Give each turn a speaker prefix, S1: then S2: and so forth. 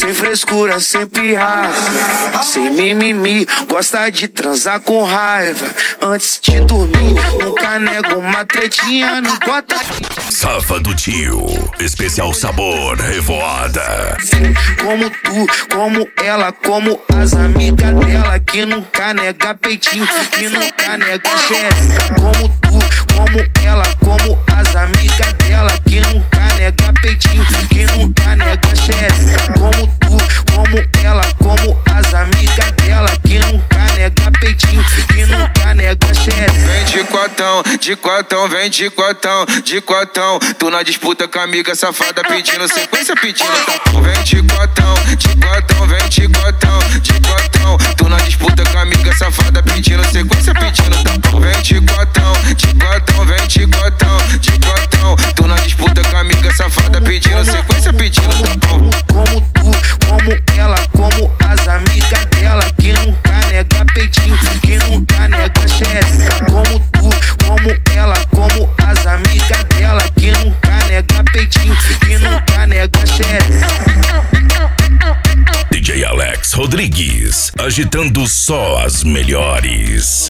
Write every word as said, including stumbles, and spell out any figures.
S1: sem frescura, sem pirraça, sem mimimi, gosta de transar com raiva. Antes de dormir, nunca nego uma tretinha, não bota.
S2: Sábado Tio, especial sabor revoada.
S1: Como tu, como ela, como as amigas dela, que nunca nega peitinho, que nunca nega xereca. Como tu, como ela, como as amigas dela, que nunca nega peitinho, que nunca nega xereca. Como tu, como ela, como as amigas dela, que nunca nega peitinho, que nunca nega xereca.
S3: Vem de quatão, de quatão, vem de quatão, de quatão. Tu na disputa com a amiga safada pedindo sequência, pedindo tampão. Vem de quatão, de quatão, vem de quatão, de quatão. Tu na disputa com a amiga safada pedindo sequência, pedindo tampão. Vem de quatão, de quatão, vem de quatão, de quatão. Tu na disputa com a amiga safada pedindo sequência, pedindo tampão.
S1: Como tu, como ela, como as amigas dela, que nunca nega peitinho, que nunca nega xereca. Como tu, como ela, como as amigas dela, que nunca nega peitinho, que nunca nega xereca.
S2: D J Alex Rodrigues, agitando só as melhores.